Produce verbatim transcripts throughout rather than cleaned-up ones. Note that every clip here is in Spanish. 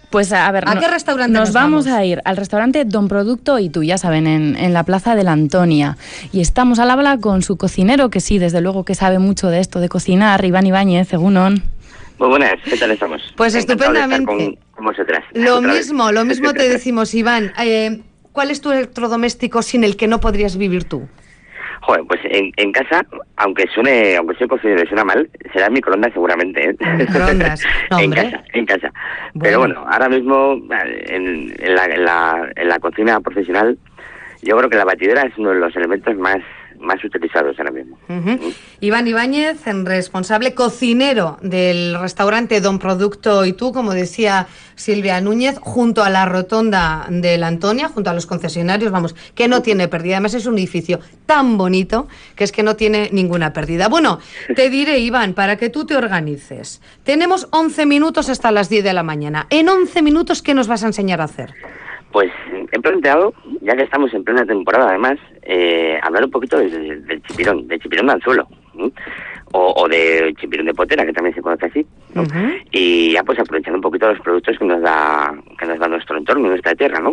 Pues a ver, ¿a no, qué restaurante nos, nos vamos? vamos a ir al restaurante Don Producto y Tú, ya saben, en, en la Plaza de la Antonia. Y estamos al habla con su cocinero, que sí, desde luego que sabe mucho de esto de cocinar, Iván Ibáñez, Egunon. Muy buenas, ¿qué tal estamos? Pues Encantado estupendamente. De estar con, con vosotras. Lo Otra mismo, vez. lo mismo te decimos, Iván. Eh, ¿Cuál es tu electrodoméstico sin el que no podrías vivir tú? Joder, pues en, en casa, aunque suene, aunque soy cocinero y suena mal, será el microondas seguramente, ¿eh? Microondas, no, en hombre. casa, en casa. Bueno. Pero bueno, ahora mismo en, en, la, en, la, en la cocina profesional, yo creo que la batidora es uno de los elementos más más utilizados ahora mismo. Uh-huh. ¿Mm? Iván Ibáñez, responsable cocinero del restaurante Don Producto y Tú, como decía Silvia Núñez, junto a la rotonda de la Antonia, junto a los concesionarios, vamos, que no tiene pérdida. Además es un edificio tan bonito que es que no tiene ninguna pérdida. Bueno, te diré, Iván, para que tú te organices. Tenemos once minutos hasta las diez de la mañana. En once minutos, ¿qué nos vas a enseñar a hacer? Pues he planteado, ya que estamos en plena temporada además, eh, hablar un poquito del, del chipirón, del chipirón de anzuelo, ¿sí? o, o del chipirón de potera, que también se conoce así, ¿no? Uh-huh. Y ya pues aprovechando un poquito los productos que nos da que nos da nuestro entorno, nuestra tierra, ¿no?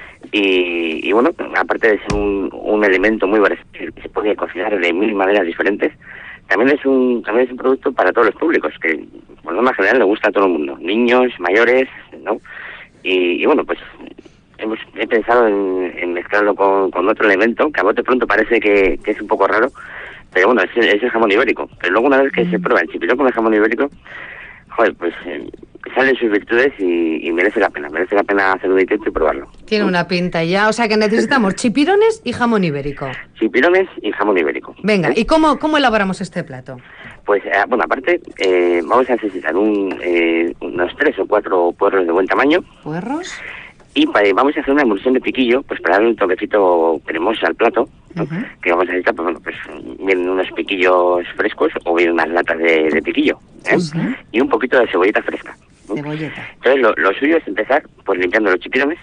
Y, y bueno, aparte de ser un, un elemento muy versátil que se puede cocinar de mil maneras diferentes, también es un también es un producto para todos los públicos, que por norma general le gusta a todo el mundo, niños, mayores, ¿no? Y, y bueno, pues hemos he pensado en, en mezclarlo con, con otro elemento que a bote pronto parece que, que es un poco raro, pero bueno, es, es el jamón ibérico. Pero luego una vez que mm. se prueba el chipirón con el jamón ibérico, joder, pues eh, salen sus virtudes y, y merece la pena, merece la pena hacer un intento y probarlo. Tiene una pinta ya, o sea que necesitamos chipirones y jamón ibérico. Chipirones y jamón ibérico. Venga, ¿eh? ¿Y cómo, cómo elaboramos este plato? Pues, eh, bueno, aparte, eh, vamos a necesitar un, eh, unos tres o cuatro puerros de buen tamaño. ¿Puerros? Y para, vamos a hacer una emulsión de piquillo, pues para darle un toquecito cremoso al plato, ¿no? Uh-huh. Que vamos a necesitar, pues bueno, pues bien unos piquillos frescos o bien unas latas de, de piquillo, ¿eh? Uh-huh. Y un poquito de cebolleta fresca, ¿no? Cebolleta. Entonces lo, lo suyo es empezar pues limpiando los chipirones,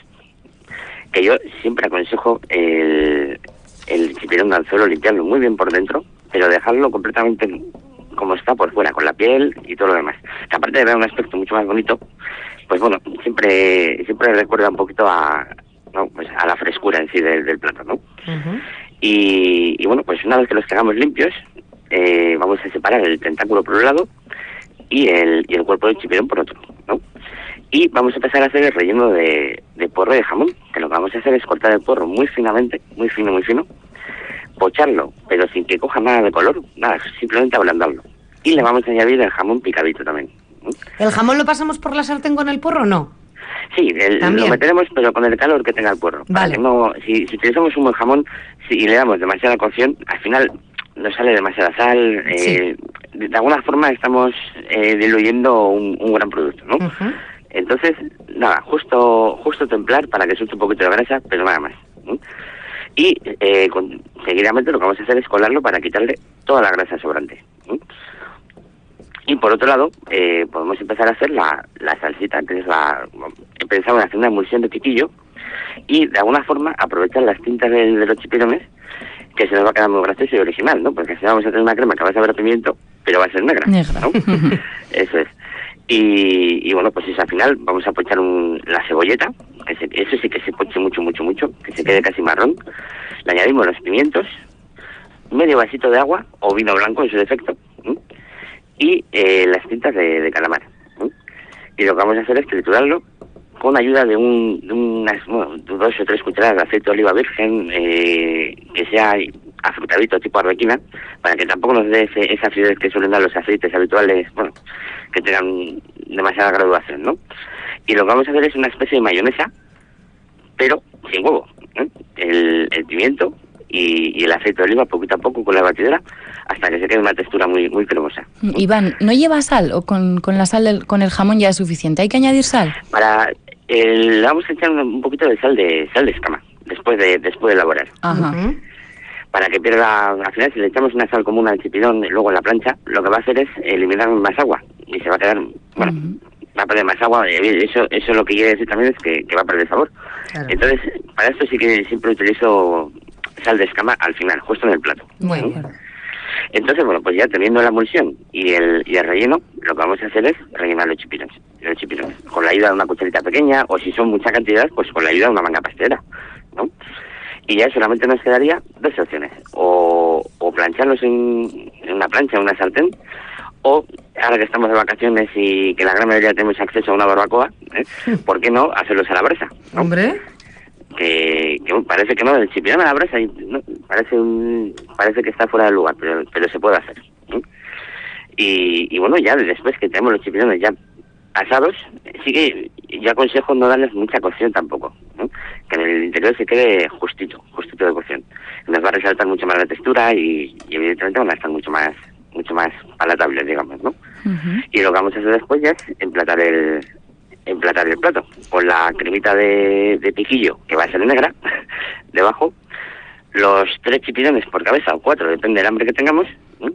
que yo siempre aconsejo el, el chipirón de anzuelo limpiarlo muy bien por dentro, pero dejarlo completamente como está por fuera, con la piel y todo lo demás. Que aparte de dar un aspecto mucho más bonito, pues bueno, siempre siempre recuerda un poquito a, ¿no? Pues a la frescura en sí del, del plato, ¿no? Uh-huh. Y, y bueno, pues una vez que los tengamos limpios, eh, vamos a separar el tentáculo por un lado y el, y el cuerpo del chipirón por otro, ¿no? Y vamos a empezar a hacer el relleno de, de puerro de jamón, que lo que vamos a hacer es cortar el puerro muy finamente, muy fino, muy fino, pocharlo, pero sin que coja nada de color, nada, simplemente ablandarlo. Y le vamos a añadir el jamón picadito también. ¿El jamón lo pasamos por la sartén con el puerro o no? Sí, el, lo meteremos, pero con el calor que tenga el puerro. Vale. No, si, si utilizamos un buen jamón si, y le damos demasiada cocción, al final nos sale demasiada sal. Sí. Eh, de, de alguna forma estamos eh, diluyendo un, un gran producto, ¿no? Uh-huh. Entonces, nada, justo justo templar para que suelte un poquito de grasa, pero nada más, ¿no? Y eh, con, seguidamente lo que vamos a hacer es colarlo para quitarle toda la grasa sobrante, ¿no? Y por otro lado, eh, podemos empezar a hacer la, la salsita, que es la... He pensado en hacer una emulsión de piquillo y de alguna forma aprovechar las tintas de, de los chipirones, que se nos va a quedar muy gracioso y original, ¿no? Porque así vamos a tener una crema que va a saber a pimiento, pero va a ser negra, negra. ¿no? Eso es. Y, y bueno, pues eso, al final vamos a pochar un, la cebolleta, que se, eso sí que se poche mucho, mucho, mucho, que se quede casi marrón. Le añadimos los pimientos, medio vasito de agua, o vino blanco en su defecto, ¿sí? Y eh, las tintas de, de calamar, ¿sí? Y lo que vamos a hacer es triturarlo con ayuda de, un, de unas bueno, dos o tres cucharadas de aceite de oliva virgen, eh, que sea afrutadito tipo arbequina, para que tampoco nos dé ese, esa acidez que suelen dar los aceites habituales, bueno, que tengan demasiada graduación, ¿no? Y lo que vamos a hacer es una especie de mayonesa, pero sin huevo, ¿eh? El, el pimiento y, y el aceite de oliva poquito a poco con la batidora hasta que se quede una textura muy muy cremosa. Iván, ¿no lleva sal o con, con la sal del, con el jamón ya es suficiente? ¿Hay que añadir sal? Para el, vamos a echar un poquito de sal de sal de escama después de después de elaborar. Ajá. Uh-huh. Para que pierda, al final si le echamos una sal común al chipirón luego en la plancha, lo que va a hacer es eliminar más agua y se va a quedar, bueno, uh-huh. va a perder más agua. Eso eso lo que quiere decir también es que, que va a perder sabor. Claro. Entonces, para esto sí que siempre utilizo sal de escama al final, justo en el plato. Muy bien. Entonces, bueno, pues ya teniendo la emulsión y el, y el relleno, lo que vamos a hacer es rellenar los chipirones, los chipirones, con la ayuda de una cucharita pequeña, o si son mucha cantidad, pues con la ayuda de una manga pastelera, ¿no? Y ya solamente nos quedaría dos opciones, o, o plancharlos en, en una plancha, en una sartén, o ahora que estamos de vacaciones y que la gran mayoría tenemos acceso a una barbacoa, ¿eh? ¿Por qué no hacerlos a la brasa, ¿no? Hombre... Que, que parece que no, el chipirón a la brasa no, parece un, parece que está fuera de lugar, pero, pero se puede hacer, ¿eh? y, y bueno, ya después que tenemos los chipirones ya asados, sí que yo aconsejo no darles mucha cocción tampoco, ¿eh? Que en el interior se quede justito, justito de cocción. Nos va a resaltar mucho más la textura y, y evidentemente van a estar mucho más mucho más palatables, digamos, ¿no? Uh-huh. Y lo que vamos a hacer después ya es emplatar el emplatar el plato con la cremita de, de piquillo, que va a ser negra, debajo, los tres chipirones por cabeza, o cuatro, depende del hambre que tengamos, ¿eh?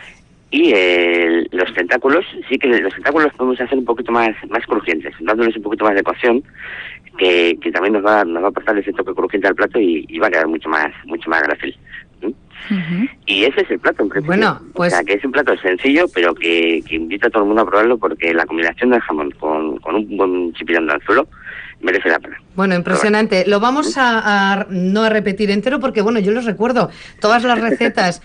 Y eh, los tentáculos, sí que los tentáculos podemos hacer un poquito más más crujientes, dándoles un poquito más de cocción, que, que también nos va, nos va a aportar ese toque crujiente al plato y, y va a quedar mucho más mucho más grácil. ¿eh? Uh-huh. Y ese es el plato en principio. Bueno, pues... O sea, que es un plato sencillo, pero que, que invita a todo el mundo a probarlo, porque la combinación del jamón con, con un buen chipirón de anzuelo merece la pena. Bueno, impresionante. Lo vamos a, a no a repetir entero porque, bueno, yo les recuerdo todas las recetas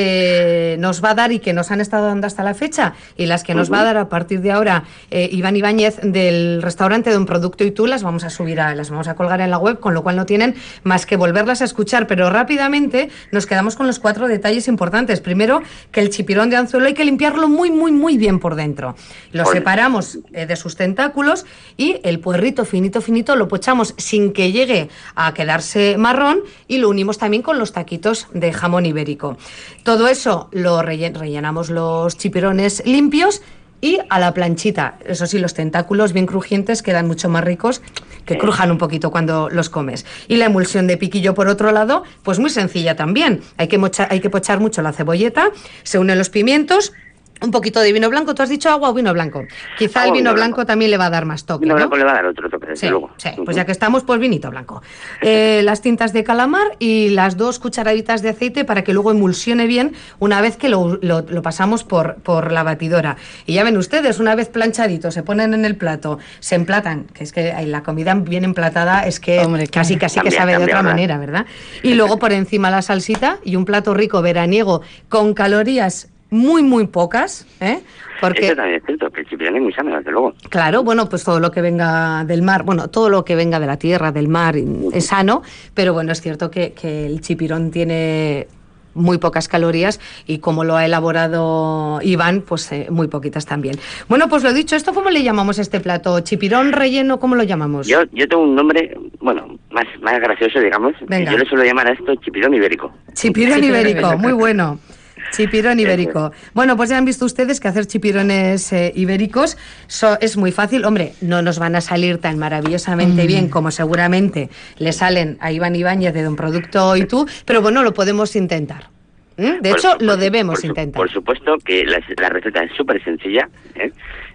que nos va a dar y que nos han estado dando hasta la fecha y las que nos uh-huh. va a dar a partir de ahora eh, Iván Ibáñez del restaurante Don Producto y Tú, las vamos a subir, a, las vamos a colgar en la web, con lo cual no tienen más que volverlas a escuchar. Pero rápidamente nos quedamos con los cuatro detalles importantes. Primero, que el chipirón de anzuelo hay que limpiarlo muy, muy, muy bien por dentro. Lo separamos eh, de sus tentáculos y el puerrito finito, finito lo pochamos sin que llegue a quedarse marrón y lo unimos también con los taquitos de jamón ibérico. Todo eso lo rellen- rellenamos los chipirones limpios y a la planchita. Eso sí, los tentáculos bien crujientes quedan mucho más ricos, que crujan un poquito cuando los comes. Y la emulsión de piquillo, por otro lado, pues muy sencilla también. Hay que, mocha- hay que pochar mucho la cebolleta, se unen los pimientos, un poquito de vino blanco. ¿Tú has dicho agua o vino blanco? Quizá agua, el vino, vino blanco, blanco también le va a dar más toque, vino ¿no? blanco le va a dar otro toque, desde sí, luego. Sí, pues ya que estamos, pues vinito blanco. Eh, las tintas de calamar y las dos cucharaditas de aceite para que luego emulsione bien una vez que lo, lo, lo pasamos por, por la batidora. Y ya ven ustedes, una vez planchadito, se ponen en el plato, se emplatan, que es que la comida bien emplatada es que Hombre, casi casi cambia, que sabe cambia, de otra ¿verdad? manera, ¿verdad? Y luego por encima la salsita y un plato rico veraniego con calorías muy, muy pocas, ¿eh? Porque... Eso también es cierto, que el chipirón es muy sano, desde luego. Claro, bueno, pues todo lo que venga del mar, bueno, todo lo que venga de la tierra, del mar, es sano, pero bueno, es cierto que, que el chipirón tiene muy pocas calorías y como lo ha elaborado Iván, pues eh, muy poquitas también. Bueno, pues lo dicho, ¿esto cómo le llamamos a este plato? ¿Chipirón relleno? ¿Cómo lo llamamos? Yo yo tengo un nombre, bueno, más, más gracioso, digamos. Venga. Yo le suelo llamar a esto chipirón ibérico. Chipirón ibérico, muy bueno. Chipirón ibérico. Bueno, pues ya han visto ustedes que hacer chipirones eh, ibéricos so, es muy fácil. Hombre, no nos van a salir tan maravillosamente mm. bien como seguramente le salen a Iván Ibáñez de Don Producto y Tú, pero bueno, lo podemos intentar. ¿Mm? De por, hecho, por, lo debemos por, intentar. Por supuesto que la, la receta es súper sencilla, ¿eh?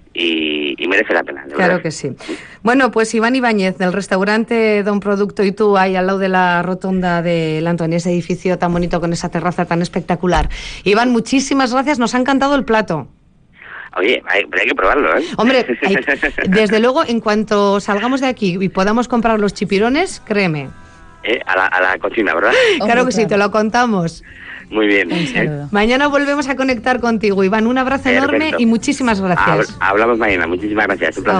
Y, y merece la pena. Claro verdad. que sí. Bueno, pues Iván Ibáñez, del restaurante Don Producto y Tú, ahí al lado de la rotonda del Antonio, ese edificio tan bonito con esa terraza tan espectacular. Iván, muchísimas gracias, nos ha encantado el plato. Oye, hay, pero hay que probarlo, ¿eh? Hombre, hay, desde luego, en cuanto salgamos de aquí y podamos comprar los chipirones, créeme. ¿Eh? A, la, a la cocina, ¿verdad? Claro que sí, te lo contamos. Muy bien. ¿Eh? Mañana volvemos a conectar contigo, Iván. Un abrazo Perfecto. enorme y muchísimas gracias. Hablamos mañana. Muchísimas gracias. Un placer.